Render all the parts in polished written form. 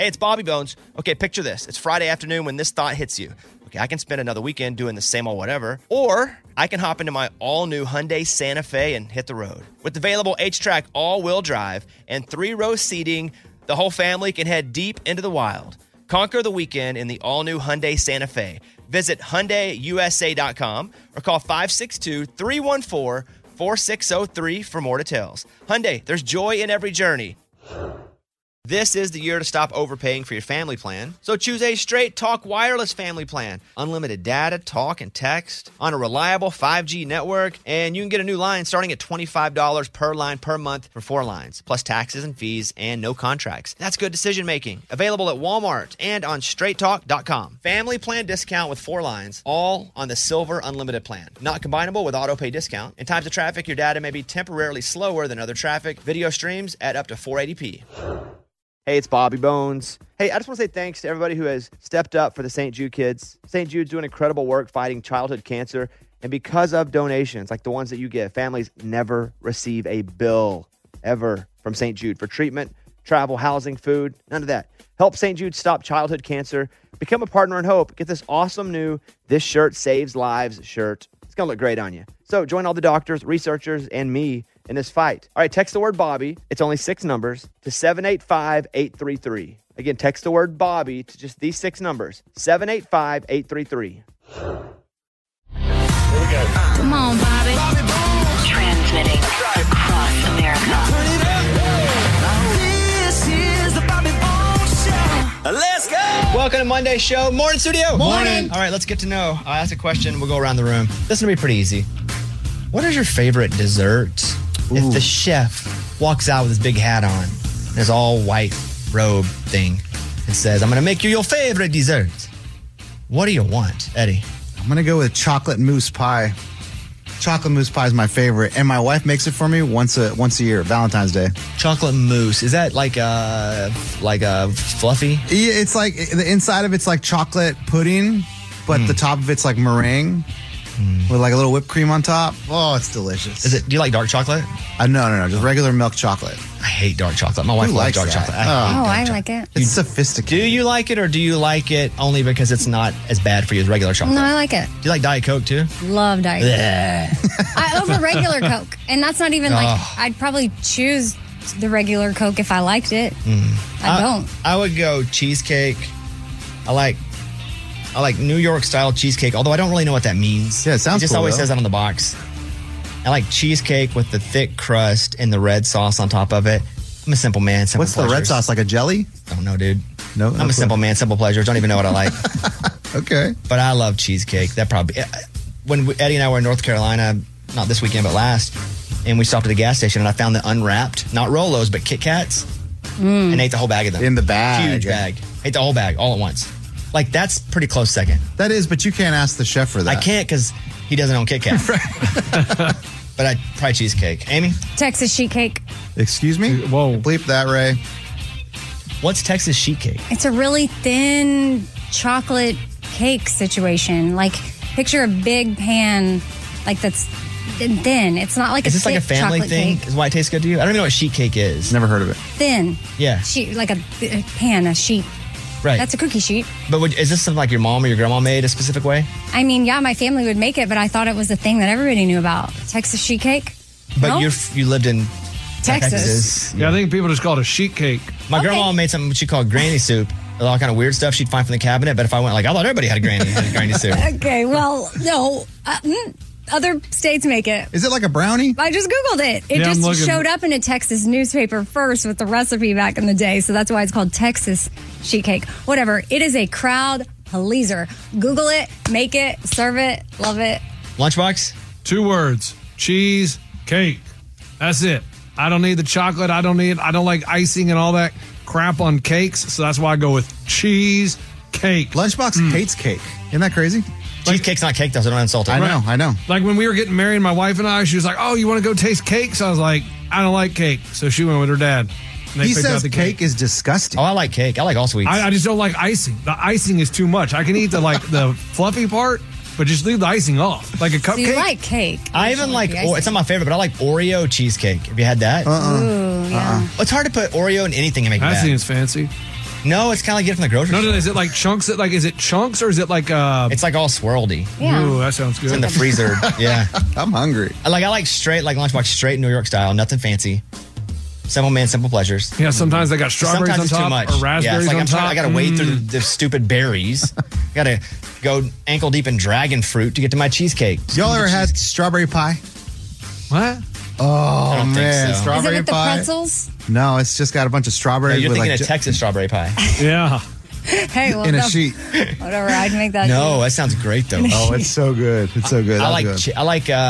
Hey, it's Bobby Bones. Okay, picture this. It's Friday afternoon when this thought hits you. Okay, I can spend another weekend doing the same old whatever, or I can hop into my all-new Hyundai Santa Fe and hit the road. With available H-Track all-wheel drive and 3-row seating, the whole family can head deep into the wild. Conquer the weekend in the all-new Hyundai Santa Fe. Visit HyundaiUSA.com or call 562-314-4603 for more details. Hyundai, there's joy in every journey. This is the year to stop overpaying for your family plan. So choose a Straight Talk Wireless family plan. Unlimited data, talk, and text on a reliable 5G network. And you can get a new line starting at $25 per line per month for 4 lines, plus taxes and fees and no contracts. That's good decision making. Available at Walmart and on straighttalk.com. Family plan discount with 4 lines, all on the Silver Unlimited plan. Not combinable with auto pay discount. In times of traffic, your data may be temporarily slower than other traffic. Video streams at up to 480p. Hey, it's Bobby Bones. Hey, I just want to say thanks to everybody who has stepped up for the St. Jude kids. St. Jude's doing incredible work fighting childhood cancer. And because of donations like the ones that you give, families never receive a bill ever from St. Jude for treatment, travel, housing, food, none of that. Help St. Jude stop childhood cancer. Become a partner in hope. Get this awesome new This Shirt Saves Lives shirt. It's going to look great on you. So join all the doctors, researchers, and me in this fight. All right, text the word Bobby. It's only 6 numbers to 785-833. Again, text the word Bobby to just these 6 numbers, 785-833. Here we go. Come on, Bobby. Transmitting across America. This is the Bobby Bones Show. Let's go! Welcome to Monday's show. Morning, studio. Morning. All right, let's get to know. I'll ask a question. We'll go around the room. This will be pretty easy. What is your favorite dessert? Ooh. If the chef walks out with his big hat on and his all white robe thing and says, I'm going to make you your favorite dessert, what do you want, Eddie? I'm going to go with chocolate mousse pie. Chocolate mousse pie is my favorite, and my wife makes it for me once a year, Valentine's Day. Chocolate mousse. Is that like a fluffy? Yeah, it's like the inside of it's like chocolate pudding, but the top of it's like meringue with like a little whipped cream on top. Oh, it's delicious. Do you like dark chocolate? No, just regular milk chocolate. I hate dark chocolate. My wife Who likes likes dark that? chocolate. I like it. It's sophisticated. Do you like it, or do you like it only because it's not as bad for you as regular chocolate? No, I like it. Do you like Diet Coke too? Love Diet Coke. Yeah. Over regular Coke. And that's not even like, Oh. I'd probably choose the regular Coke if I liked it. I don't. I would go cheesecake. I like New York style cheesecake, although I don't really know what that means. Yeah, it sounds just cool, always though. says that on the box. I like cheesecake with the thick crust and the red sauce on top of it. I'm a simple man. Simple What's the red pleasures. sauce, like a jelly? Don't know, dude. No, I'm a simple man, simple pleasures. Don't even know what I like. Okay. But I love cheesecake. That probably when Eddie and I were in North Carolina, not this weekend but last, and we stopped at a gas station and I found the unwrapped, not Rolos but Kit Kats, and ate the whole bag of them. In the bag. Huge bag. Ate the whole bag all at once. Like that's pretty close second. That is, but you can't ask the chef for that. I can't because he doesn't own Kit Kat. But I'd probably cheesecake. Amy, Texas sheet cake. Excuse me? Whoa. Bleep that, Ray. what's Texas sheet cake? It's a really thin chocolate cake situation. Like, picture a big pan, like that's thin. It's not like Is a this like a thick family chocolate thing? cake. Is why it tastes good to you? I don't even know what sheet cake is. Never heard of it. Thin. Yeah. Sheet, like a pan, a sheet. Right. That's a cookie sheet. But is this something like your mom or your grandma made a specific way? I mean, yeah, my family would make it, but I thought it was a thing that everybody knew about. Texas sheet cake. But No? you lived in Texas. Yeah, I think people just call it a sheet cake. My Okay. grandma made something she called granny soup. All kind of weird stuff she'd find from the cabinet. But if I went I thought everybody had a granny soup. Okay, well, no. Other states make it. Is it like a brownie? I just Googled it. It Yeah, I'm just looking. showed up in a Texas newspaper first with the recipe back in the day. So that's why it's called Texas sheet cake. Whatever. It is a crowd pleaser. Google it, make it, serve it, love it. Lunchbox? 2 words: cheese cake. That's it. I don't need the chocolate. I don't like icing and all that crap on cakes. So that's why I go with cheese cake. Lunchbox hates cake. Isn't that crazy? Cheesecake's not cake though, so don't insult it. I know. Like when we were getting married, my wife and I, she was like, "Oh, you want to go taste cakes?" I was like, "I don't like cake." So she went with her dad. And they He picked out says the cake is disgusting. Oh, I like cake. I like all sweets. I just don't like icing. The icing is too much. I can eat the fluffy part, but just leave the icing off. Like a So cupcake. you like cake. I even like, it's not my favorite, but I like Oreo cheesecake. Have you had that? Ooh, yeah. It's hard to put Oreo in anything and make it That bad. seems fancy. No, it's kind of like get it from the grocery store. No, is it like chunks? Is it chunks or is it like It's like all swirly. Yeah. Ooh, that sounds good. It's in the freezer. Yeah. I'm hungry. I like straight, like lunchbox, straight New York style. Nothing fancy. Simple man, simple pleasures. Yeah, sometimes they got strawberries Sometimes on it's top too much. or raspberries it's like on top. I got to wade through the stupid berries. I got to go ankle deep in dragon fruit to get to my cheesecake. Y'all ever had strawberry pie? What? Oh, I don't think man. so. Is it Strawberry with the pie? pretzels? No, it's just got a bunch of No, strawberries you're with thinking like of Texas strawberry pie. Yeah. Hey, well, in a no, sheet. whatever. I'd make that. No, too. that sounds great though. Oh, it's so good. It's so good. I That's good.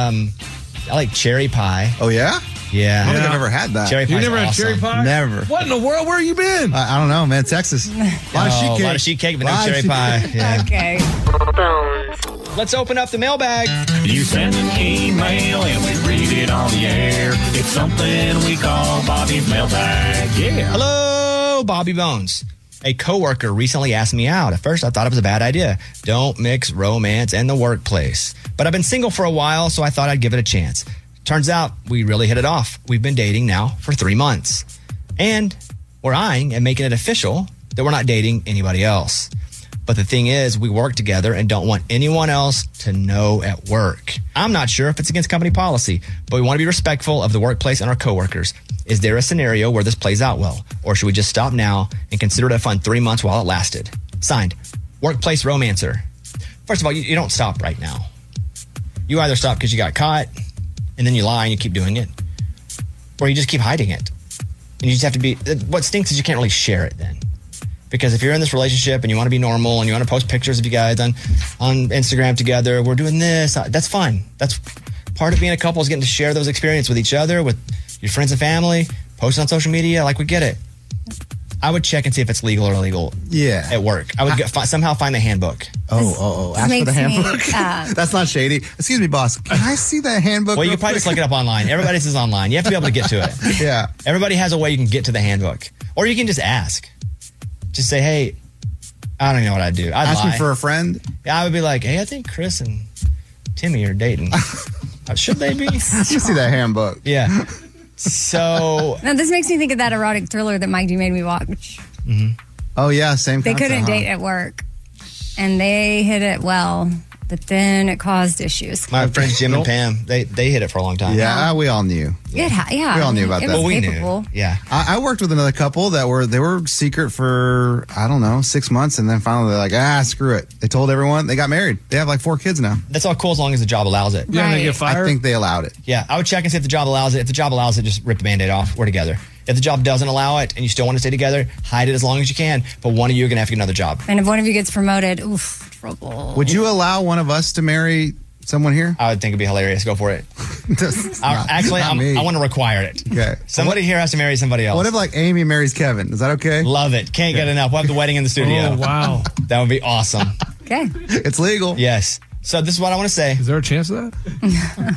I like cherry pie. Oh, yeah? Yeah. I don't think Yeah. I've ever had that. Cherry pie. You never had cherry pie? Never. What in the world? Where you been? I don't know, man. Texas. A lot of sheet cake. A lot of sheet cake, but no Lot of cherry sheet pie. cake. Yeah. Okay. Bones. Let's open up the mailbag. You send an email and we read it on the air. It's something we call Bobby's mailbag. Yeah. Hello, Bobby Bones. A coworker recently asked me out. At first, I thought it was a bad idea. Don't mix romance and the workplace. But I've been single for a while, so I thought I'd give it a chance. Turns out we really hit it off. We've been dating now for 3 months. And we're eyeing and making it official that we're not dating anybody else. But the thing is, we work together and don't want anyone else to know at work. I'm not sure if it's against company policy, but we want to be respectful of the workplace and our coworkers. Is there a scenario where this plays out well? Or should we just stop now and consider it a fun 3 months while it lasted? Signed, Workplace Romancer. First of all, you don't stop right now. You either stop because you got caught, and then you lie and you keep doing it, or you just keep hiding it. And you just have to be, what stinks is you can't really share it then. Because if you're in this relationship and you want to be normal and you want to post pictures of you guys on Instagram together, we're doing this, that's fine. That's part of being a couple, is getting to share those experiences with each other, with your friends and family, post it on social media, like we get it. I would check and see if it's legal or illegal Yeah. at work. I would somehow find the handbook. Oh. Ask for the makes me, handbook. That's not shady. Excuse me, boss. Can I see that handbook? Well, you real can probably just quick? look it up online. Everybody's is online. You have to be able to get to it. Yeah. Everybody has a way you can get to the handbook. Or you can just ask. Just say, hey, I don't know what I'd do. I'd Ask lie. me for a friend. Yeah, I would be like, hey, I think Chris and Timmy are dating. Should they be? Let me see that handbook. Yeah. So, Now, this makes me think of that erotic thriller that Mike D made me watch. Oh, yeah. Same They concept, couldn't huh? date at work, and they hit it well, but then it caused issues. my friends Jim and Pam, they hit it for a long time. Yeah, we all knew. Yeah, We all knew about it that. was Well, we capable. knew. Yeah. I worked with another couple that they were secret for, I don't know, 6 months. And then finally they're like, screw it. They told everyone. They got married. They have like 4 kids now. That's all cool as long as the job allows it. Yeah, and they Right. get fired. I think they allowed it. Yeah, I would check and see if the job allows it. If the job allows it, just rip the Band-Aid off. We're together. If the job doesn't allow it and you still want to stay together, hide it as long as you can. But one of you are going to have to get another job. And if one of you gets promoted, oof, trouble. Would you allow one of us to marry someone here? I would think it'd be hilarious. Go for it. I want to require it. Okay. Somebody here has to marry somebody else. What if like Amy marries Kevin? Is that okay? Love it. Can't get enough. We'll have the wedding in the studio. Oh, wow. That would be awesome. Okay. It's legal. Yes. So this is what I want to say. Is there a chance of that?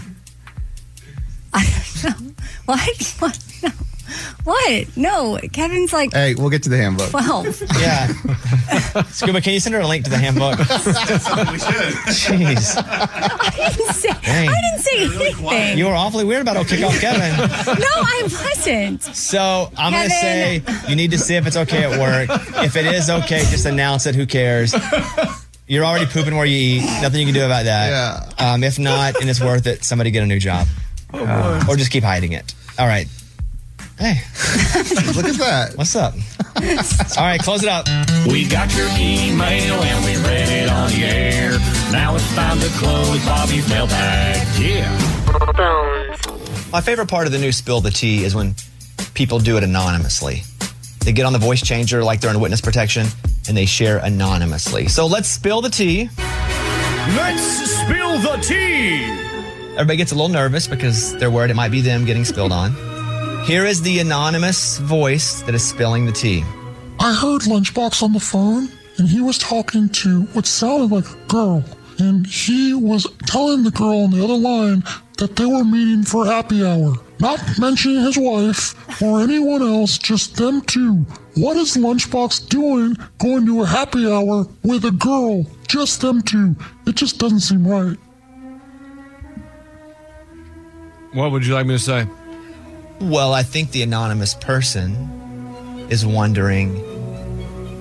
What? No. What? No. Kevin's like Hey, we'll get to the handbook. 12. Yeah. Scuba, can you send her a link to the handbook? We should. Jeez. Dang. I didn't say anything. You were awfully weird about old kickoff Kevin. No, I wasn't. So I'm going to say Kevin. you need to see if it's okay at work. If it is okay, just announce it. Who cares? You're already pooping where you eat. Nothing you can do about that. Yeah. If not, and it's worth it, somebody get a new job. Or just keep hiding it. All right. Hey, Look at that. what's up? All right, close it up. We got your email and we read it on the air. Now it's time to close Bobby's mailbag. Yeah. Bones. My favorite part of the new Spill the Tea is when people do it anonymously. They get on the voice changer like they're in witness protection and they share anonymously. So let's spill the tea. Let's spill the tea. Everybody gets a little nervous because they're worried it might be them getting spilled on. Here is the anonymous voice that is spilling the tea. I heard Lunchbox on the phone, and he was talking to what sounded like a girl. And he was telling the girl on the other line that they were meeting for happy hour. Not mentioning his wife or anyone else, just them two. What is Lunchbox doing going to a happy hour with a girl? Just them two. It just doesn't seem right. What would you like me to say? Well, I think the anonymous person is wondering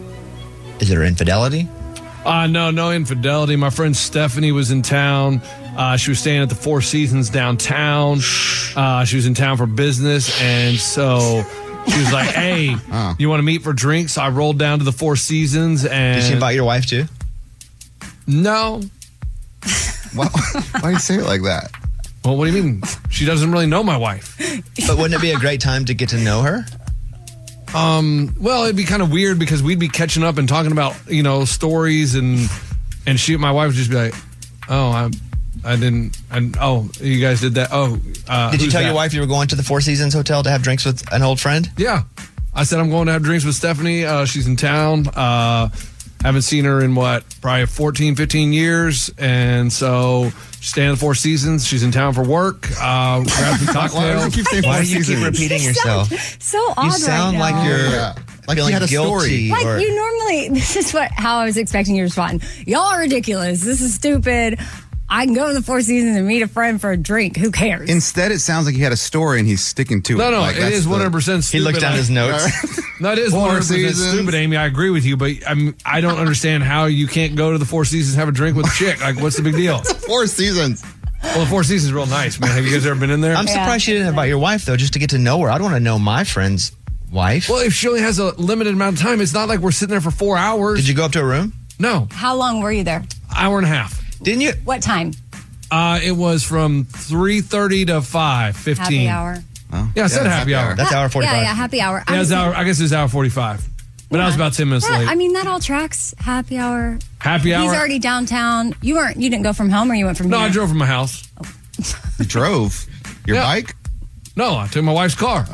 Is there infidelity? No infidelity. My friend Stephanie was in town. She was staying at the Four Seasons downtown. She was in town for business, and so she was like, "Hey, you want to meet for drinks?" So I rolled down to the Four Seasons, and Did she invite your wife too? No. Why do you say it like that? Well, what do you mean? She doesn't really know my wife. But wouldn't it be a great time to get to know her? Well, it'd be kind of weird because we'd be catching up and talking about, stories and my wife would just be like, "Oh, I didn't, and you guys did that. Oh, did you tell your wife you were going to the Four Seasons Hotel to have drinks with an old friend? Yeah. I said I'm going to have drinks with Stephanie. She's in town. Haven't seen her in probably 14, 15 years. And so she's staying at the Four Seasons. She's in town for work. Grab some cocktails. Why do you keep repeating yourself? So odd. You sound right now. like you're like feeling you had a guilty. story. Like you normally, this is how I was expecting you to respond. Y'all are ridiculous. This is stupid. I can go to the Four Seasons and meet a friend for a drink. Who cares? Instead, it sounds like he had a story and he's sticking to it. No, Like, it that's is the- 100% stupid. He looked down his notes. No, it is Four 100% Seasons. stupid, Amy. I agree with you, but I don't understand how you can't go to the Four Seasons and have a drink with a chick. Like, what's the big deal? Four Seasons. Well, the Four Seasons is real nice, man. Have you guys ever been in there? I'm surprised she didn't invite your wife, though, just to get to know her. I'd want to know my friend's wife. Well, if she only has a limited amount of time, it's not like we're sitting there for 4 hours. Did you go up to her room? No, How long were you there? hour and a half. Didn't you? What time? It was from 3:30 to 5:15. Happy hour. Yeah, I said happy hour. That's hour 45. Yeah, happy hour. Yeah, I guess it was hour 45. But I was about 10 minutes late. I mean, that all tracks. Happy hour. Happy hour. He's already downtown. You didn't go from home, or you went from No, here? I drove from my house. You drove your Yeah. bike? No, I took my wife's car.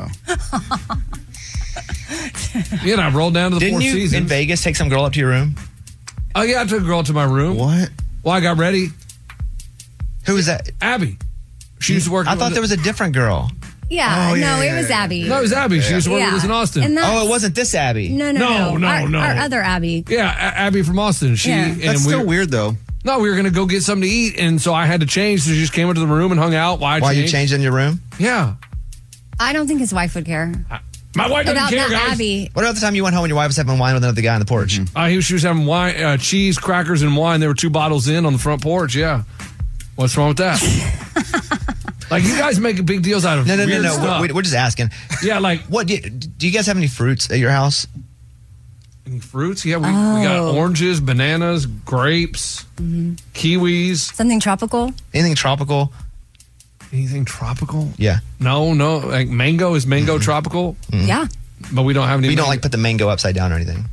Yeah, and I rolled down to the Didn't Four you Seasons. in Vegas take some girl up to your room? Oh, yeah, I took a girl to my room. What? Well, I got ready. Who was that? Abby. She used to work. I thought there was a different girl. Yeah, Oh, yeah, no, yeah, it was yeah. Abby. No, it was Abby. She used to work with us in Austin. And Oh, it wasn't this Abby. No. No. Our other Abby. Yeah, Abby from Austin. She Yeah. and That's still weird, though. No, we were going to go get something to eat, and so I had to change. So she just came into the room and hung out. Why you changed in your room? Yeah. I don't think his wife would care My wife doesn't about care, that guys. Abby. What about the time you went home and your wife was having wine with another guy on the porch? She was having wine, cheese, crackers, and wine. There were 2 bottles in on the front porch. Yeah. What's wrong with that? Like, you guys make big deals out of No. weird stuff. We're just asking. Yeah, like, What do you guys have any fruits at your house? any fruits? Yeah, we got oranges, bananas, grapes, kiwis. Something tropical. Anything tropical? Anything tropical? Yeah. No. Like, mango. Is mango tropical? Yeah, But we don't have any. You don't mango. like put the mango upside down or anything?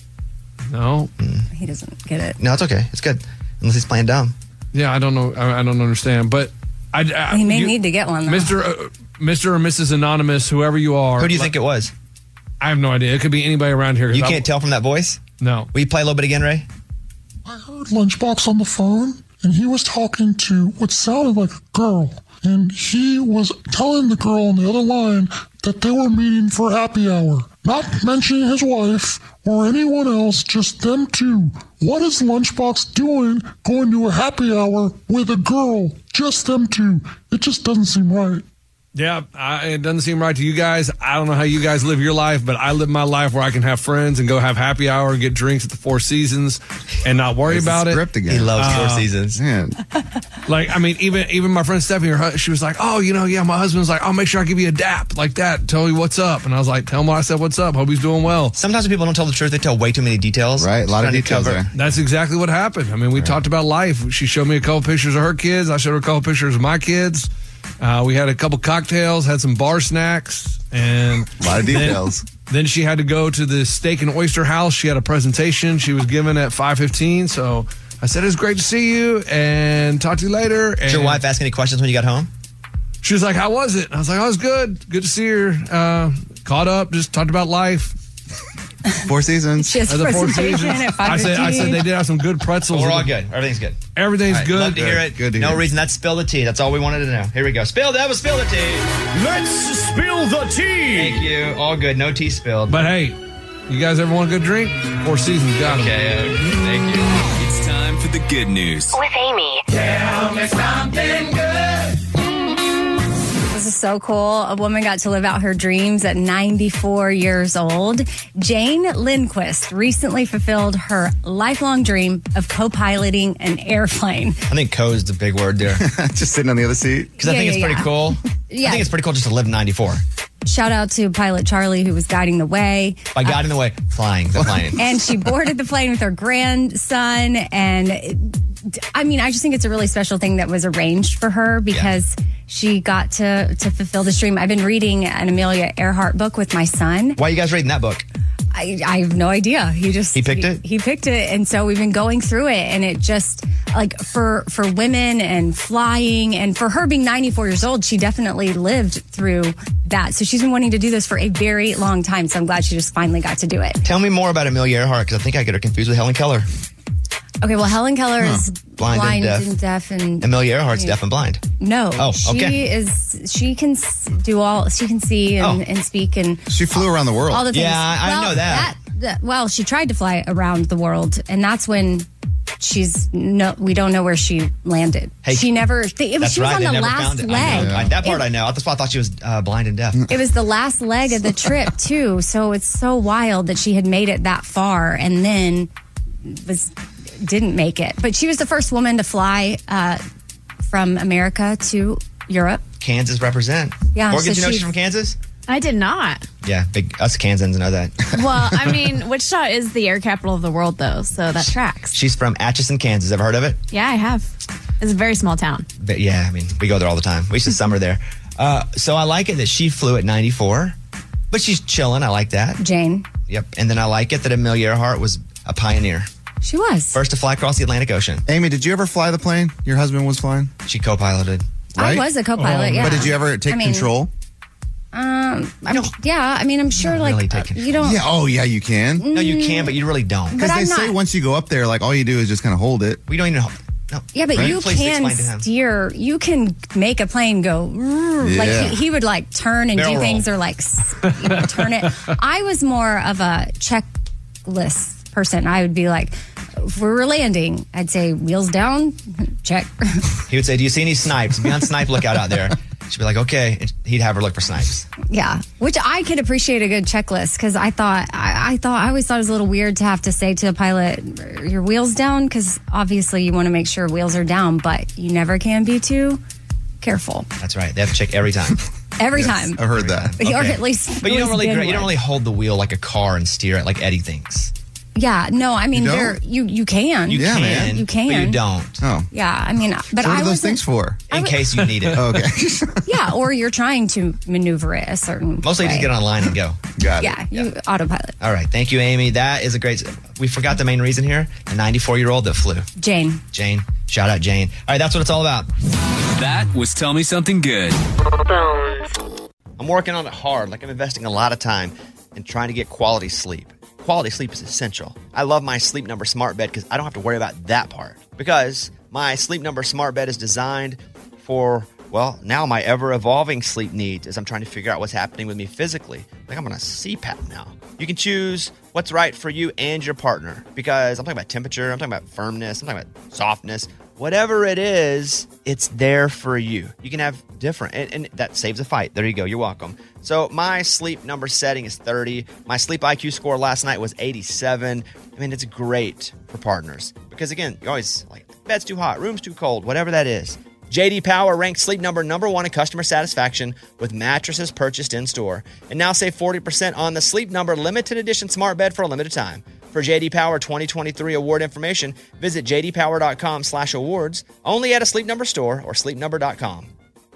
No. he doesn't get it. No, it's okay. It's good. Unless he's playing dumb. Yeah, I don't know. I don't understand. But He may need to get one, though. Mr. or Mrs. Anonymous, whoever you are. Who do you think it was? I have no idea. It could be anybody around here. 'cause You can't tell from that voice? No. Will you play a little bit again, Ray? I heard Lunchbox on the phone, and he was talking to what sounded like a girl. And he was telling the girl on the other line that they were meeting for happy hour. Not mentioning his wife or anyone else, just them two. What is Lunchbox doing going to a happy hour with a girl? Just them two. It just doesn't seem right. Yeah, it doesn't seem right to you guys. I don't know how you guys live your life, but I live my life where I can have friends and go have happy hour and get drinks at the Four Seasons and not worry It's the about it. script again. He loves Four Seasons. Man. Like, I mean, even my friend Stephanie, she was like, "Oh, my husband's like, I'll make sure I give you a dap like that. Tell you what's up." And I was like, "Tell him what I said. What's up? Hope he's doing well." Sometimes when people don't tell the truth, they tell way too many details. Right, a lot of Trying to details cover- there. That's exactly what happened. I mean, we talked about life. She showed me a couple pictures of her kids. I showed her a couple pictures of my kids. We had a couple cocktails, had some bar snacks, and A lot of details. Then she had to go to the steak and oyster house. She had a presentation she was given at 5:15. So I said, "It's great to see you, and talk to you later." And Did your wife ask any questions when you got home? she was like, "How was it?" And I was like, "Oh, it was good. Good to see her. Caught up, just talked about life." Four Seasons. She has At the Four presentation Seasons. at I said 5:15. they did have some good pretzels. We're all good. Everything's good. Everything's All right, good. Love to hear it. Good to no hear. reason. That's spill the tea. That's all we wanted to know. Here we go. Spill the tea. Let's spill the tea. Thank you. All good. No tea spilled. But hey, you guys ever want a good drink? Four Seasons got them. Okay. Thank you. It's time for the good news. With Amy. This is is so cool. A woman got to live out her dreams at 94 years old. Jane Lindquist recently fulfilled her lifelong dream of co-piloting an airplane. I think co is the big word there. Just sitting on the other seat. Because I think it's pretty cool. Yeah. I think it's pretty cool just to live 94. Shout out to pilot Charlie, who was guiding the way. By guiding the way, flying the plane. And she boarded the plane with her grandson. And I mean, I just think it's a really special thing that was arranged for her because she got to fulfill this dream. I've been reading an Amelia Earhart book with my son. Why are you guys reading that book? I have no idea. He picked it? He picked it. And so we've been going through it. And it just, like, for women and flying, and for her being 94 years old, she definitely lived through that. So she's been wanting to do this for a very long time. So I'm glad she just finally got to do it. Tell me more about Amelia Earhart, because I think I get her confused with Helen Keller. Okay, well, Helen Keller is blind and deaf. And Amelia Earhart's deaf and blind. No. Oh, okay. She can she can see and speak, and She flew around the world. all the things. Yeah, I know that. Well, she tried to fly around the world, and that's when we don't know where she landed. Hey, she never, she was right, on they the never last found it. leg. I know. That part I know. That's why I thought she was blind and deaf. It was the last leg of the trip, too. So it's so wild that she had made it that far and then didn't make it. But she was the first woman to fly from America to Europe. Kansas represent. Yeah, Morgan, so do you know she- she's from Kansas? I did not. Yeah, us Kansans know that. Well, I mean, Wichita is the air capital of the world, though, so that tracks. She's from Atchison, Kansas. Ever heard of it? Yeah, I have. It's a very small town. But yeah, I mean, we go there all the time. We used to summer there. So I like it that she flew at 94, but she's chilling. I like that. Jane. Yep. And then I like it that Amelia Earhart was a pioneer. She was. First to fly across the Atlantic Ocean. Amy, did you ever fly the plane? Your husband was flying? She co-piloted. Right? I was a co-pilot, yeah. But did you ever take control? I'm sure, like, really take you don't. Yeah. Oh, yeah, you can. No, you can, but you really don't. But Because they I'm say not- once you go up there, like, all you do is just kind of hold it. We don't even know. No. Yeah, but Right? you Please can explain to him. steer. You can make a plane go. Like Yeah. he would like turn and Barrel do things, roll. or like turn it. I was more of a checklist person. I would be like, if we were landing, I'd say wheels down, check. He would say, "Do you see any snipes? Be on snipe lookout out there." She'd be like, "Okay." And he'd have her look for snipes. Yeah, which I could appreciate a good checklist because I always thought it was a little weird to have to say to a pilot, "Your wheels down," because obviously you want to make sure wheels are down, but you never can be too careful. That's right. They have to check every time. Every time, I've heard that. or Okay. at least. But you don't been really one. hold the wheel like a car and steer it like Eddie thinks. Yeah, no, I mean, You don't? you can. You Yeah, can, man. You can. but you don't. Oh. Yeah, I mean, but So what I are those wasn't- things for? In case you need it. Okay. Yeah, or you're trying to maneuver it a certain Mostly way. just get online and go. Got it. Yeah, you autopilot. All right. Thank you, Amy. That is a great. We forgot the main reason here. The 94-year-old that flew. Jane. Jane. Shout out, Jane. All right. That's what it's all about. That was Tell Me Something Good. Bones. I'm working on it hard. Like I'm investing a lot of time in trying to get quality sleep. Quality sleep is essential. I love my Sleep Number smart bed because I don't have to worry about that part. Because my Sleep Number smart bed is designed for, well, now my ever-evolving sleep needs as I'm trying to figure out what's happening with me physically. Like I'm on a CPAP now. You can choose what's right for you and your partner because I'm talking about temperature, I'm talking about firmness, I'm talking about softness. Whatever it is, it's there for you. You can have different, and that saves a fight. There you go. You're welcome. So my Sleep Number setting is 30. My Sleep IQ score last night was 87. I mean, it's great for partners because, again, you're always like, bed's too hot, room's too cold, whatever that is. J.D. Power ranked Sleep Number #1 in customer satisfaction with mattresses purchased in-store. And now save 40% on the Sleep Number limited edition smart bed for a limited time. For J.D. Power 2023 award information, visit jdpower.com/awards, only at a Sleep Number store or sleepnumber.com.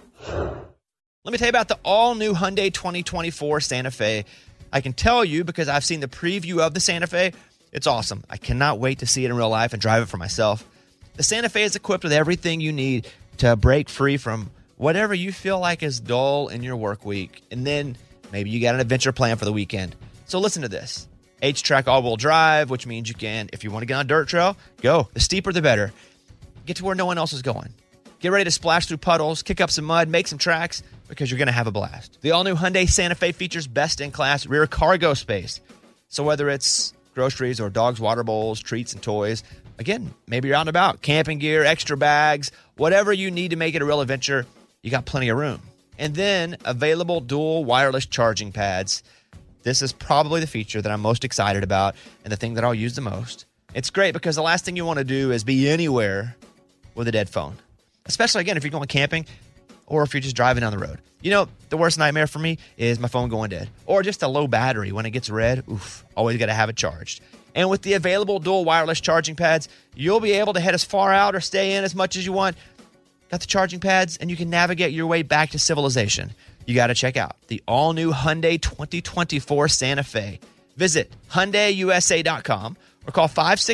Let me tell you about the all-new Hyundai 2024 Santa Fe. I can tell you because I've seen the preview of the Santa Fe. It's awesome. I cannot wait to see it in real life and drive it for myself. The Santa Fe is equipped with everything you need to break free from whatever you feel like is dull in your work week. And then maybe you got an adventure plan for the weekend. So listen to this. H-Track all-wheel drive, which means you can, if you want to get on a dirt trail, go. The steeper, the better. Get to where no one else is going. Get ready to splash through puddles, kick up some mud, make some tracks, because you're going to have a blast. The all-new Hyundai Santa Fe features best-in-class rear cargo space. So whether it's groceries or dogs' water bowls, treats, and toys, again, maybe you're out and about, camping gear, extra bags, whatever you need to make it a real adventure, you got plenty of room. And then available dual wireless charging pads. This is probably the feature that I'm most excited about and the thing that I'll use the most. It's great because the last thing you want to do is be anywhere with a dead phone. Especially, again, if you're going camping or if you're just driving down the road. You know, the worst nightmare for me is my phone going dead. Or just a low battery when it gets red. Oof, always got to have it charged. And with the available dual wireless charging pads, you'll be able to head as far out or stay in as much as you want. Got the charging pads, and you can navigate your way back to civilization. You got to check out the all-new Hyundai 2024 Santa Fe. Visit HyundaiUSA.com or call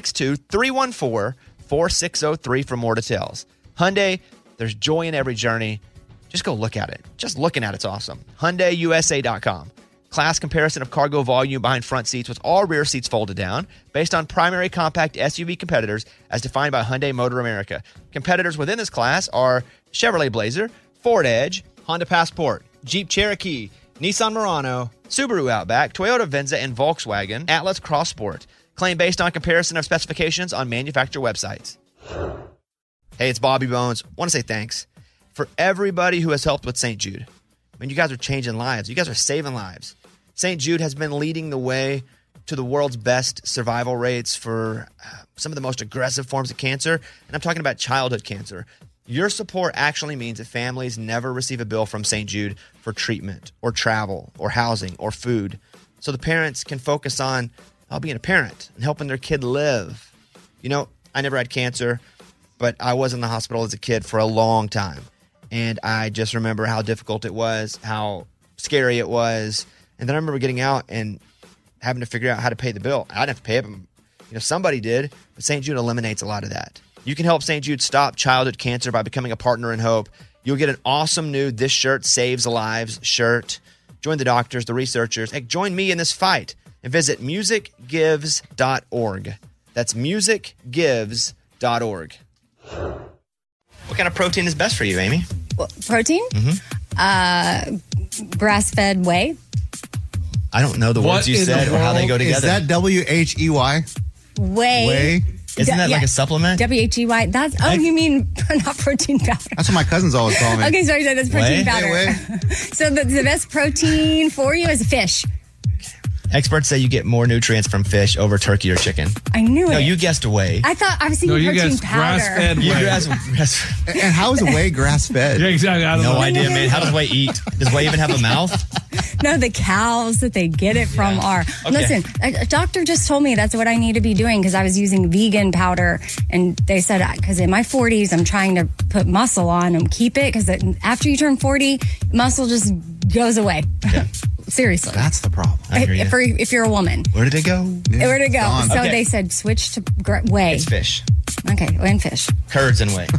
562-314-4603 for more details. Hyundai, there's joy in every journey. Just go look at it. Just looking at it's awesome. HyundaiUSA.com. Class comparison of cargo volume behind front seats with all rear seats folded down based on primary compact SUV competitors as defined by Hyundai Motor America. Competitors within this class are Chevrolet Blazer, Ford Edge, Honda Passport, Jeep Cherokee, Nissan Murano, Subaru Outback, Toyota Venza, and Volkswagen Atlas Cross Sport. Claim based on comparison of specifications on manufacturer websites. Hey, it's Bobby Bones. Want to say thanks for everybody who has helped with St. Jude. I mean, you guys are changing lives. You guys are saving lives. St. Jude has been leading the way to the world's best survival rates for some of the most aggressive forms of cancer, and I'm talking about childhood cancer. Your support actually means that families never receive a bill from St. Jude for treatment or travel or housing or food, so the parents can focus on being a parent and helping their kid live. You know, I never had cancer, but I was in the hospital as a kid for a long time, and I just remember how difficult it was, how scary it was. And then I remember getting out and having to figure out how to pay the bill. I didn't have to pay it, but somebody did. But St. Jude eliminates a lot of that. You can help St. Jude stop childhood cancer by becoming a partner in hope. You'll get an awesome new This Shirt Saves Lives shirt. Join the doctors, the researchers. Heck, join me in this fight and visit musicgives.org. That's musicgives.org. What kind of protein is best for you, Amy? Protein? Grass-fed whey. I don't know the words you said or how they go together. Is that W-H-E-Y? Whey. Isn't that like a supplement? W-H-E-Y. That's, you mean not protein powder. That's what my cousins always call me. Okay, sorry, that's protein powder. Whey. So the best protein for you is fish. Experts say you get more nutrients from fish over turkey or chicken. I knew it. No, you guessed whey. I thought I was thinking protein powder. Grass-fed whey. And how is whey grass-fed? Yeah, exactly. I don't know. No idea, man. How does whey eat? Does whey even have a mouth? No, the cows that they get it from are. Okay. Listen, a doctor just told me that's what I need to be doing because I was using vegan powder. And they said, because in my 40s, I'm trying to put muscle on and keep it because after you turn 40, muscle just goes away. Yeah. Seriously. That's the problem. If you're a woman. Where did it go? Yeah. Where did it go? Gone. So they said switch to whey. It's fish. Okay, and fish. Curds and whey.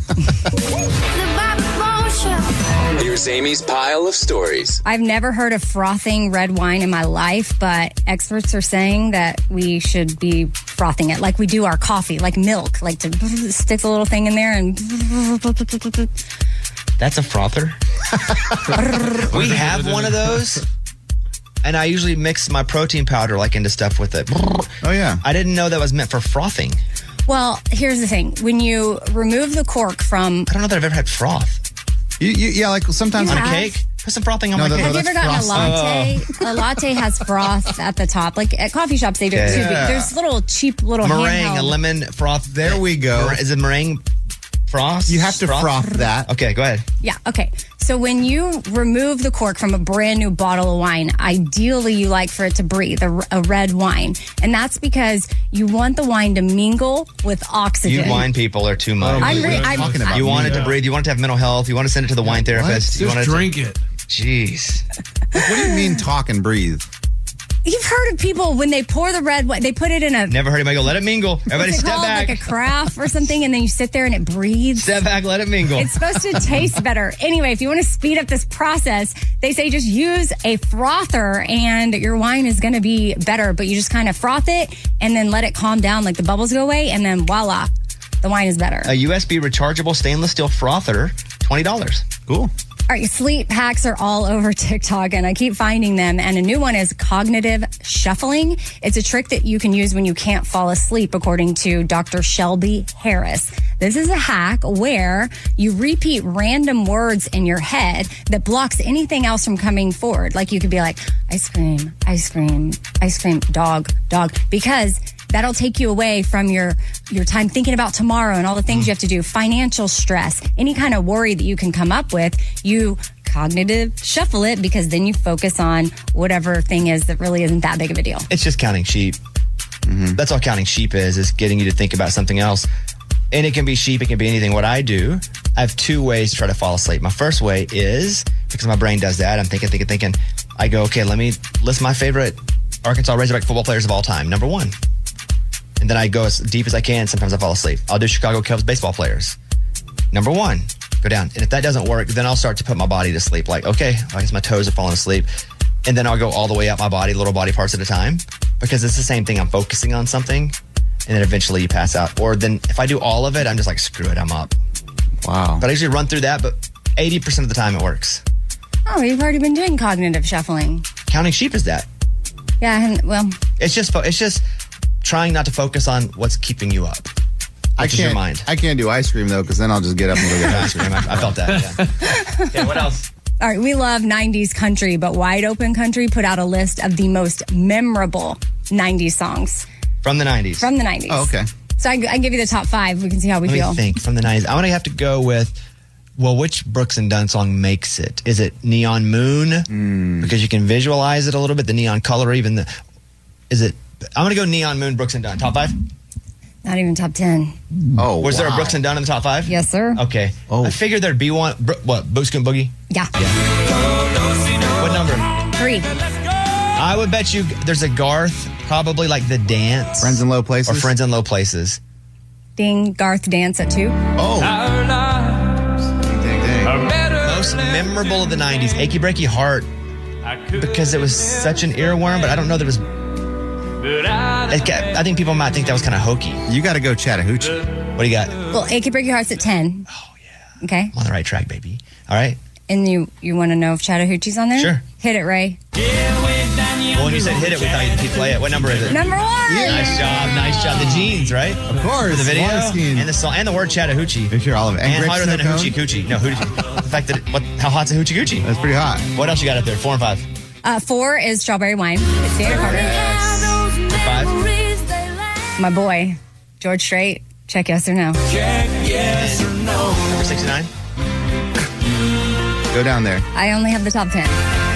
Here's Amy's pile of stories. I've never heard of frothing red wine in my life, but experts are saying that we should be frothing it like we do our coffee, like milk, like to stick a little thing in there and... That's a frother? We have one of those. And I usually mix my protein powder into stuff with it. Oh, yeah. I didn't know that was meant for frothing. Well, here's the thing. When you remove the cork from... I don't know that I've ever had froth. Yeah, like sometimes on a cake? Put some frothing on my cake. Have you ever gotten a latte? A latte has froth at the top. Like at coffee shops, they do it too. But there's cheap little meringue, handheld. a lemon froth. There we go. Is it meringue froth? You have to froth that. Okay, go ahead. Yeah, okay. So when you remove the cork from a brand new bottle of wine, ideally you like for it to breathe, a red wine. And that's because you want the wine to mingle with oxygen. You wine people are too much. You want it to breathe. You want it to have mental health. You want to send it to the wine therapist. You want Just drink it. Jeez. What do you mean talk and breathe? You've heard of people when they pour the red wine, they put it in a... Never heard anybody go, let it mingle. Everybody step back. Like a carafe or something, and then you sit there and it breathes. Step back, let it mingle. It's supposed to taste better. Anyway, if you want to speed up this process, they say just use a frother and your wine is going to be better. But you just kind of froth it and then let it calm down, like the bubbles go away, and then voila, the wine is better. A USB rechargeable stainless steel frother, $20. Cool. All right, sleep hacks are all over TikTok, and I keep finding them. And a new one is cognitive shuffling. It's a trick that you can use when you can't fall asleep, according to Dr. Shelby Harris. This is a hack where you repeat random words in your head that blocks anything else from coming forward. Like you could be like, ice cream, ice cream, ice cream, dog, dog, because that'll take you away from your time thinking about tomorrow and all the things you have to do, financial stress, any kind of worry that you can come up with. You cognitive shuffle it because then you focus on whatever thing is that really isn't that big of a deal. It's just counting sheep. That's all counting sheep is getting you to think about something else. And it can be sheep, it can be anything. What I do, I have two ways to try to fall asleep. My first way is, because my brain does that, I'm thinking. I go, okay, let me list my favorite Arkansas Razorback football players of all time. Number one. And then I go as deep as I can. Sometimes I fall asleep. I'll do Chicago Cubs baseball players. Number one. Go down. And if that doesn't work, then I'll start to put my body to sleep. Like, okay, I guess my toes are falling asleep. And then I'll go all the way up my body, little body parts at a time. Because it's the same thing. I'm focusing on something. And then eventually you pass out. Or then if I do all of it, I'm just like, screw it, I'm up. Wow. But I usually run through that, but 80% of the time it works. Oh, you've already been doing cognitive shuffling. Counting sheep is that. Yeah, and well, It's just trying not to focus on what's keeping you up. Which is your mind. I can't do ice cream, though, because then I'll just get up and go get ice cream. I felt that, yeah. Okay, what else? all right, we love 90s country, but Wide Open Country put out a list of the most memorable 90s songs. From the 90s. From the 90s. Oh, okay. So I give you the top 5. We can see how we feel. Let me think. From the 90s. I'm going to have to go with, well, which Brooks and Dunn song makes it? Is it Neon Moon? Because you can visualize it a little bit, the neon color, even the... Is it... I'm going to go Neon Moon, Brooks and Dunn. Top 5? Not even top 10. Oh, Was there a Brooks and Dunn in the top 5? Yes, sir. Okay. Oh. I figured there'd be one. What? Boot Scoot Boogie? Yeah. What number? 3. I would bet you there's a Garth, probably like The Dance. Friends in Low Places? Or Friends in Low Places. Ding, Garth Dance at 2. Oh. Dang, dang. Most memorable of the 90s, Achy Breaky Heart, because it was such an earworm, but I don't know there was... I think people might think that was kind of hokey. You got to go Chattahoochee. What do you got? Well, Achy Breaky Heart's at 10. Oh, yeah. Okay. I'm on the right track, baby. All right. And you want to know if Chattahoochee's on there? Sure. Hit it, Ray. Well, when you said hit it, we thought you'd play it. What number is it? Number 1. Nice job, nice job. The jeans, right? Of course. For the video Måneskin. and the song and the word Chattahoochee. Make sure all of it. And Grape hotter than a Snow hoochie Cone? coochie. No, hoochie. The fact that how hot's a hoochie coochie? That's pretty hot. What else you got up there? 4 and 5. 4 is Strawberry Wine. It's Dana Carter. 5. My boy, George Strait. Check yes or no. Number 69. Go down there. I only have the top 10.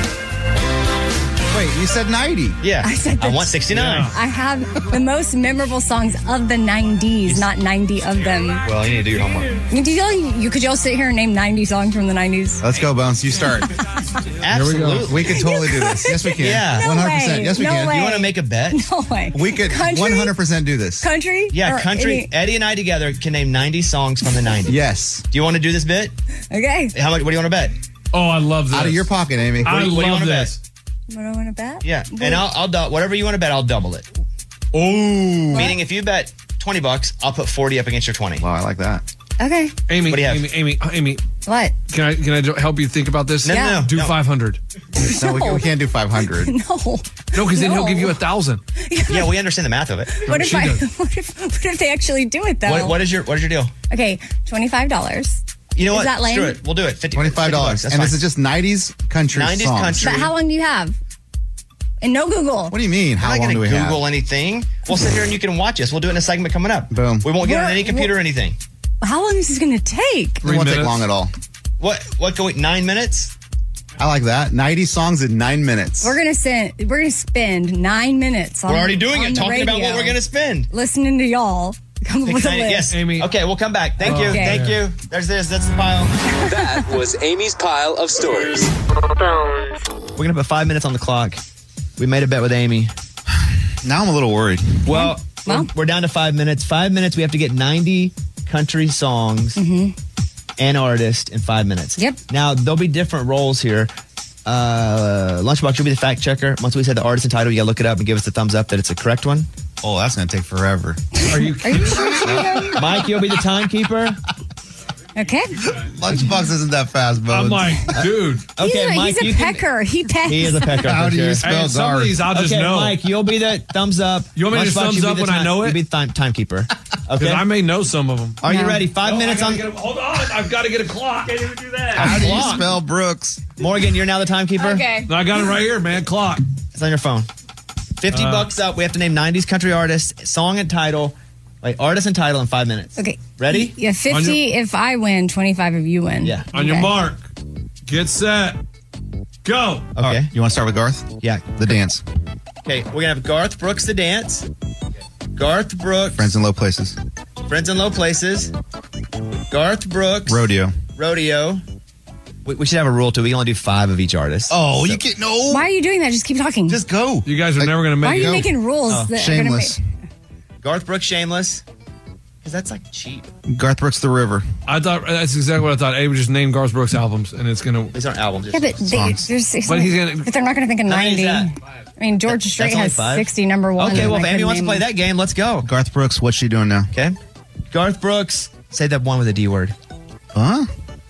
Wait, you said 90. Yeah. I said I want 69. I have the most memorable songs of the 90s, not 90 of them. Well, you need to do your homework. Could y'all sit here and name 90 songs from the 90s? Let's go, Bones. You start. Absolutely. We can totally do this. Yes, we can. Yeah. No 100%. way. Yes, we No can. way. You want to make a bet? No way. We could Country? 100% do this. Country? Yeah, Or country. any- Eddie and I together can name 90 songs from the 90s. Yes. Do you want to do this bit? Okay. How much? What do you want to bet? Oh, I love this. Out of your pocket, Amy. I what do you love wanna this. What do I want to bet? Yeah, and I'll whatever you want to bet, I'll double it. Oh. Meaning, if you bet $20, I'll put 40 up against your 20. Wow, I like that. Okay. Amy, What do you have? Amy, What? can I help you think about this? No, Yeah. no, Do no. 500. No, we can't do 500. No. No, because then he'll No. give you 1,000. Yeah, we understand the math of it. What if She does. what if they actually do it though? What is your deal? Okay, $25. You know Is what? that lame? Screw it. We'll do it. $25. $50. That's And fine. this is just 90s country 90s songs. country. But how long do you have? And no Google. What do you mean? How I'm not long do going we to have? Google anything. We'll sit here and you can watch us. We'll do it in a segment coming up. Boom. We won't get on We're- any computer or anything. How long is this going to take? It won't take minutes. long at all. What can we, 9 minutes? I like that. 90 songs in 9 minutes. We're gonna spend 9 minutes. On, We're already doing on it, the talking about what radio, we're going to spend. listening to y'all come up with a list. Yes, Amy. Okay, we'll come back. Thank you. Okay. Thank you. There's this. That's the pile. That was Amy's pile of stories. Bones. We're going to put 5 minutes on the clock. We made a bet with Amy. Now I'm a little worried. Well, Well. we're down to 5 minutes. 5 minutes, we have to get 90 country songs and artists in 5 minutes. Yep. Now, there'll be different roles here. Lunchbox, you'll be the fact checker. Once we say the artist and title, you got to look it up and give us the thumbs up that it's a correct one. Oh, that's going to take forever. Are you Are you sure? Mike, you'll be the timekeeper. Okay. Lunchbox isn't that fast, Bones. I'm like, dude. Okay, Mike, he's you a can- pecker. He pecks. He is a pecker. How for do you sure. spell Hey, some of Garth? these I'll just Okay, know. Mike, you'll be the thumbs up. You want me to Lunchbox, thumbs you'll be up the when I know it? You'll be the timekeeper. Because Okay. I may know some of them. Are you No. ready? 5 minutes on. Hold on. I've got to get a clock. I can't even do that. How do you Clock. spell Brooks? Morgan, you're now the timekeeper. Okay. No, I got it right here, man. Clock. It's on your phone. 50 bucks up. We have to name 90s country artists, song and title. Wait, artist and title in 5 minutes. Okay. Ready? Yeah, 50 if I win, 25 if you win. Yeah. On your Okay. mark. Get set. Go. Okay. You want to start with Garth? Yeah. The dance. Okay, we're going to have Garth Brooks the dance. Garth Brooks. Friends in low places. Friends in Low Places. Garth Brooks. Rodeo. Rodeo. We should have a rule too. We can only do 5 of each artist. Oh, you can't. No. Why are you doing that? Just keep talking. Just go. You guys are never going to Why are make you it. making rules that are gonna Shameless. Garth Brooks, Shameless. Because that's like cheap. Garth Brooks, The River. I thought that's exactly what I thought. Abe would just name Garth Brooks albums, and it's gonna. These aren't albums. Yeah, but songs. but he's they're not going to think of How many 90. is I that? mean, George Strait only has 5? 60, number one. Okay, well, and if I Amy couldn't wants to name play them. that game, let's go. Garth Brooks, what's she doing now? Okay. Garth Brooks, say that one with a D word. Huh?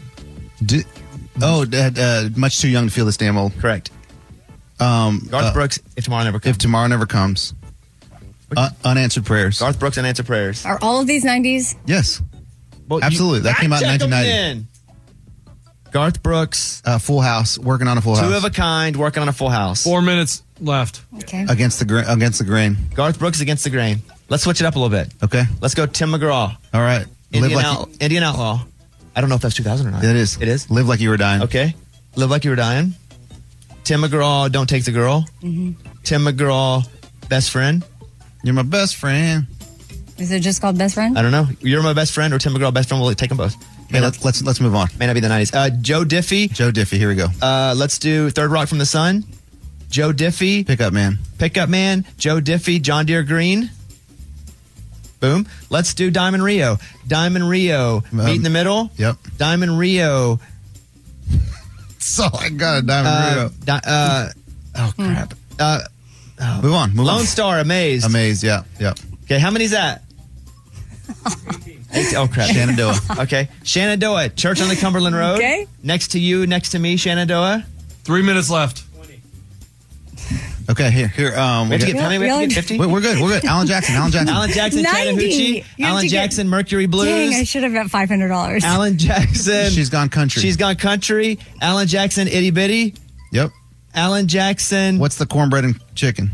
Much too young to feel this damn old. Correct. Garth Brooks, If Tomorrow Never Comes. If Tomorrow Never Comes. Unanswered Prayers. Garth Brooks, Unanswered Prayers. Are all of these 90s? Yes. Well, Absolutely. That came out in check 'em 1990. in. Garth Brooks, Full House. Working on a Full Two House. of a Kind, Working on a Full House. 4 minutes left. Okay. Against the grain. Garth Brooks, Against the Grain. Let's switch it up a little bit. Okay. Let's go Tim McGraw, All right. Indian Outlaw. I don't know if that's 2000 or not. It is. It is? Live like you were dying. Okay. Live Like You Were Dying. Tim McGraw, Don't Take the Girl. Mm-hmm. Tim McGraw, Best Friend. You're my best friend. Is it just called Best Friend? I don't know. You're My Best Friend or Tim McGraw, Best Friend. We'll take them both. Hey, let's move on. May not be the 90s. Joe Diffie. Joe Diffie. Here we go. Let's do Third Rock from the Sun. Joe Diffie. Pickup Man. Pickup Man. Joe Diffie. John Deere Green. Boom. Let's do Diamond Rio. Diamond Rio. Meet in the Middle. Yep. Diamond Rio. So I got a Diamond Rio. Oh, crap. Move on. Move Lone on. Star. Amazed. Amazed. Yeah. Yep. Okay, how many is that? 18. Oh, crap. Shenandoah. Okay. Shenandoah. Church on the Cumberland Road. Okay. Next to you, next to me, Shenandoah. 3 minutes left. Okay. Here. We have to get, how many? We have to get 50? We're good. We're good. Alan Jackson. Alan Jackson, 90. Chattahoochee. You have Alan to get- Jackson, Mercury Blues. Dang, I should have bet $500. Alan Jackson. She's Gone Country. She's Gone Country. Alan Jackson, Itty Bitty. Yep. Alan Jackson. What's the cornbread and chicken?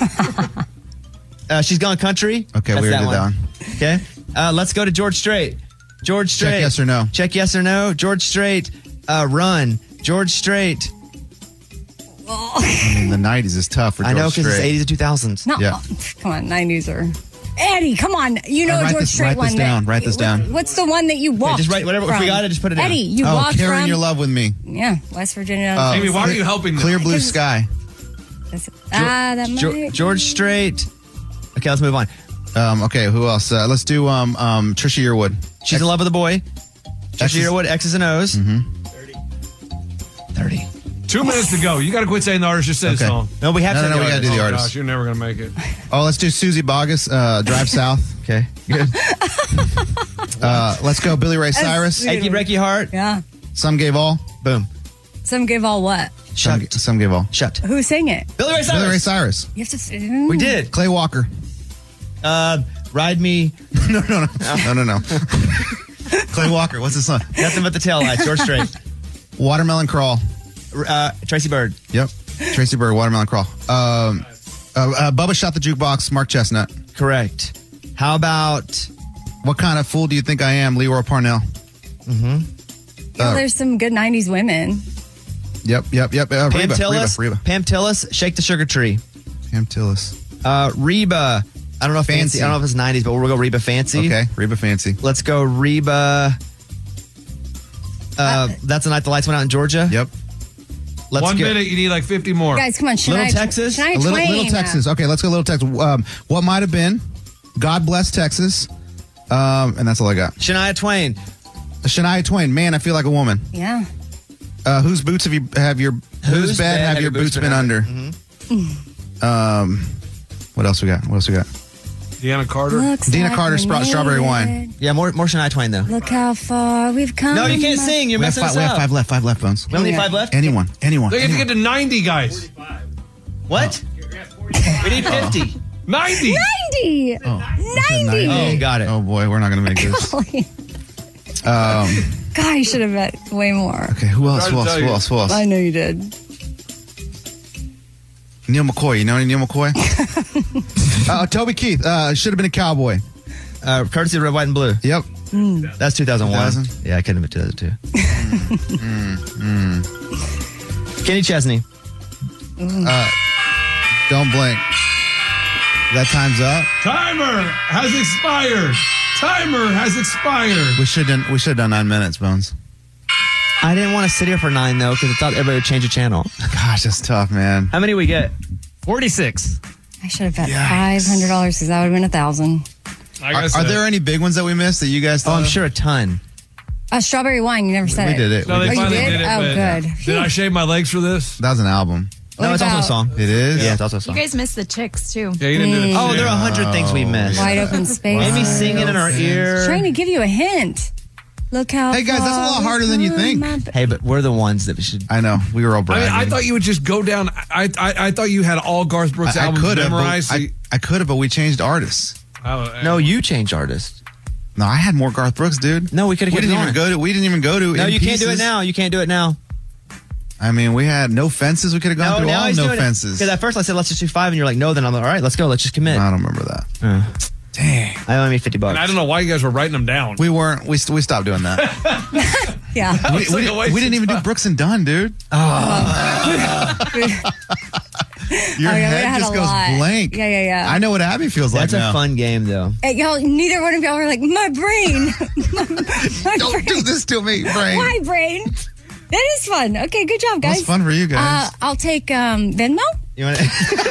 She's Gone Country. Okay, That's we already did that one. Okay. Let's go to George Strait. George Strait. Check yes or no. Check yes or no. George Strait. Run. George Strait. I mean, the 90s is tough for I George know because it's Strait. 80s to 2000s. No, Yeah. come on, 90s are. Eddie, come on. You know Write George this- Strait write one. this down, write this down. What's the one that you walked? just write whatever- if we from? got it, just put it down. Eddie, you Oh, walked Carrying from. Your Love with Me. Yeah, West Virginia. Amy, why are you helping them? Clear Blue Sky. that might. George Strait. Okay, let's move on. Okay, who else? Let's do Trisha Yearwood. She's in love with a boy. Trisha X's- Yearwood, X's and O's. 30. 2 minutes to go. You got to quit saying the artist. Just say the Okay. song. No, we have No, to. no, we gotta do the Oh, artist. gosh, you're never going to make it. Oh, let's do Susie Bogus, Drive South. Okay, good. Let's go Billy Ray Cyrus. Achy Breaky Heart. Yeah. Some Gave All. Boom. Some give all what? Shut. Some Gave All. Shut. Who sang it? Billy Ray Cyrus. Billy Ray Cyrus. You have to. We did. Clay Walker. Ride Me. No. Clay Walker. What's his son? Nothing but the tail lights. George Strait. Watermelon Crawl. Tracy Bird. Yep. Tracy Bird, Watermelon Crawl. Bubba Shot the Jukebox, Mark Chestnut. Correct. How about What Kind of Fool Do You Think I Am, Leroy Parnell. There's some good 90s women. Yep. Pam Tillis? Reba. Pam Tillis, Shake the Sugar Tree. Pam Tillis. Reba. I don't know if Fancy. Fancy. I don't know if it's 90s, but we'll go Reba Fancy. Okay, Reba Fancy. Let's go Reba. That's the night the lights went out in Georgia. Yep. Let's 1 go. minute, you need like 50 more. Guys, come on. Little Texas? Shania Little Twain. Texas. Okay, let's go Little Texas. What Might Have Been, God Bless Texas, and that's all I got. Shania Twain. Shania Twain, Man, I Feel Like a Woman. Yeah. Whose boots have your whose bed have your boots been under? Mm-hmm. What else we got? Deanna Carter. Dina Carter, Strawberry Wine. Yeah, more Shania Twain, though. Look how far we've come. No, you can't sing. You're We have, messing us we have up. five left, Bones. We only need 5 left? Anyone. They have to get to 90, guys. What? We need 50. 90. 90. Oh, 90. Oh, got it. Oh, boy, we're not going to make this. God, I should have bet way more. Okay, who else? Trying to tell you. I know you did. Neil McCoy. You know any Neil McCoy? Toby Keith. Should have been a cowboy. Courtesy of Red, White, and Blue. Yep. That's 2001. 2000? Yeah, I couldn't have been 2002. Kenny Chesney. Don't blink. That time's up. Timer has expired. We should have done 9 minutes, Bones. I didn't want to sit here for 9, though, because I thought everybody would change the channel. Gosh, that's tough, man. How many we get? 46. I should have bet $500 because that would have been 1,000. Are there any big ones that we missed that you guys Oh, thought I'm of? sure a ton. Strawberry Wine. You never said We it. did it. No, We they did. Oh, you finally did? did it. Oh, but good. Did I shave my legs for this? That was an album. No, What it's also a about song. It is? Yeah, it's also a song. You guys missed the chicks, too. Yeah, you didn't do the Oh, there are shave. 100 things we missed. Wide open space. Amy singing in our ear. Trying to give you a hint. Look how. Hey, guys, that's a lot far harder than you from think. my- Hey, but we're the ones that we should. I know. We were all I bragging. mean, I thought you would just go down. I thought you had all Garth Brooks I albums could have, memorized. so I could have, but we changed artists. No, you changed artist. No, I had more Garth Brooks, dude. No, we could have We kept didn't even going. go to. We didn't even go to. No, In you can't do it Pieces. now. You can't do it now. I mean, we had no fences. We could have gone through all no fences. Because at first I said, let's just do 5, and you're like, no, then I'm like, all right, let's go. Let's just commit. I don't remember that. Dang. I only made $50. And I don't know why you guys were writing them down. We weren't. We stopped doing that. Yeah. It's like a waste we didn't of even do time. Brooks and Dunn, dude. Your Oh, yeah, we head had just a goes lot. blank. Yeah. I know what Abby feels That's like a now. fun game, though. Hey, y'all, neither one of y'all were like, my brain. my Don't brain. do this to me, brain. My brain. That is fun. Okay, good job, guys. What's fun for you guys? I'll take Venmo. You want to?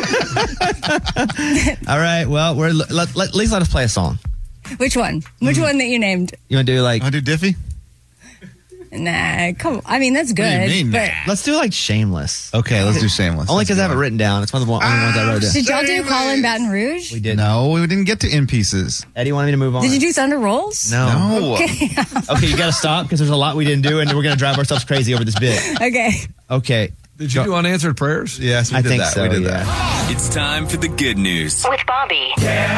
All right. Well, at least let us play a song. Which one? Which one that you named? You want to do like? Want to do Diffie? Nah, come on. I mean, that's good. What do you mean, but nah? Let's do like Shameless. Okay, let's do Shameless. Only Let's because I go. have it written down. It's one of the only ones I wrote down. did y'all do Call in Baton Rouge? We did. No, we didn't get to In Pieces. Eddie wanted me to move on. Did you do Thunder Rolls? No. No. Okay. Okay, you got to stop because there's a lot we didn't do, and we're going to drive ourselves crazy over this bit. Okay. Okay. Did you do unansed prayers? Yes, we I did think that. so. We did yeah. that. It's time for the good news. With Bobby.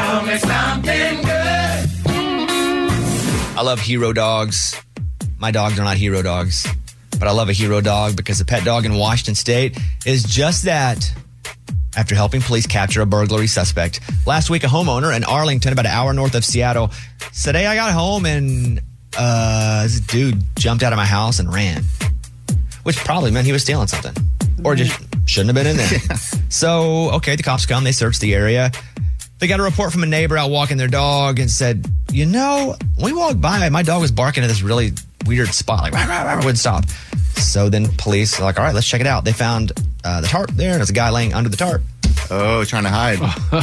I love hero dogs. My dogs are not hero dogs, but I love a hero dog because the pet dog in Washington State is just that. After helping police capture a burglary suspect. Last week, a homeowner in Arlington, about an hour north of Seattle, said, hey, I got home and this dude jumped out of my house and ran. Which probably meant he was stealing something. Or just shouldn't have been in there. So, okay, the cops come, they search the area. They got a report from a neighbor out walking their dog and said, you know, when we walked by, my dog was barking at this really weird spot, like, rah, rah, rah, wouldn't stop. So then police are like, all right, let's check it out. They found the tarp there, and there's a guy laying under the tarp. Oh, trying to hide.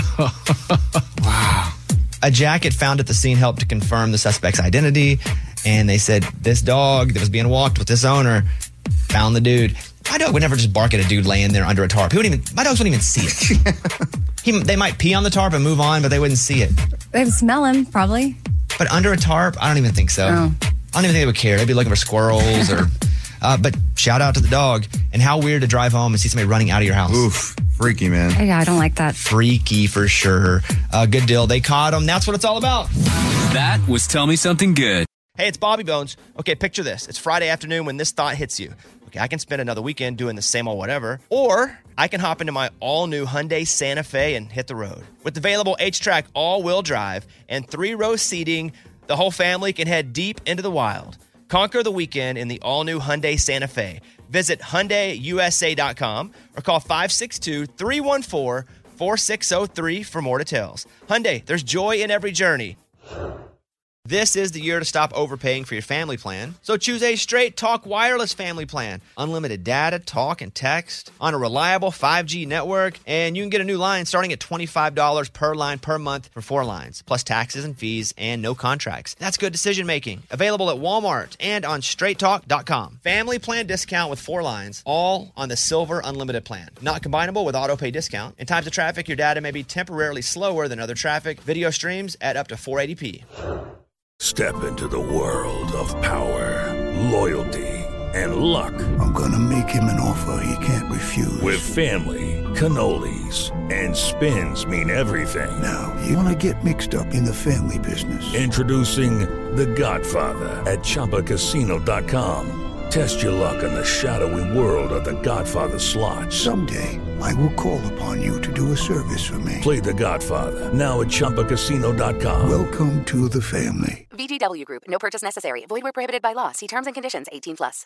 Wow. A jacket found at the scene helped to confirm the suspect's identity, and they said this dog that was being walked with this owner found the dude. My dog would never just bark at a dude laying there under a tarp. My dogs wouldn't even see it. They might pee on the tarp and move on, but they wouldn't see it. They would smell him, probably. But under a tarp, I don't even think so. Oh. I don't even think they would care. They'd be looking for squirrels or. But shout out to the dog. And how weird to drive home and see somebody running out of your house. Oof, freaky, man. Yeah, I don't like that. Freaky for sure. Good deal. They caught him. That's what it's all about. That was Tell Me Something Good. Hey, it's Bobby Bones. Okay, picture this. It's Friday afternoon when this thought hits you. Okay, I can spend another weekend doing the same old whatever, or I can hop into my all-new Hyundai Santa Fe and hit the road. With available H-Track all-wheel drive and 3-row seating, the whole family can head deep into the wild. Conquer the weekend in the all-new Hyundai Santa Fe. Visit HyundaiUSA.com or call 562-314-4603 for more details. Hyundai, there's joy in every journey. This is the year to stop overpaying for your family plan. So choose a Straight Talk Wireless family plan. Unlimited data, talk, and text on a reliable 5G network. And you can get a new line starting at $25 per line per month for 4 lines, plus taxes and fees and no contracts. That's good decision making. Available at Walmart and on straighttalk.com. Family plan discount with 4 lines, all on the Silver Unlimited plan. Not combinable with auto pay discount. In times of traffic, your data may be temporarily slower than other traffic. Video streams at up to 480p. Step into the world of power, loyalty, and luck. I'm gonna make him an offer he can't refuse. With family, cannolis, and spins mean everything. Now, you wanna get mixed up in the family business. Introducing The Godfather at ChumbaCasino.com. Test your luck in the shadowy world of The Godfather slot. Someday, I will call upon you to do a service for me. Play The Godfather now at ChumbaCasino.com. Welcome to the family. VGW Group. No purchase necessary. Void where prohibited by law. See terms and conditions. 18+.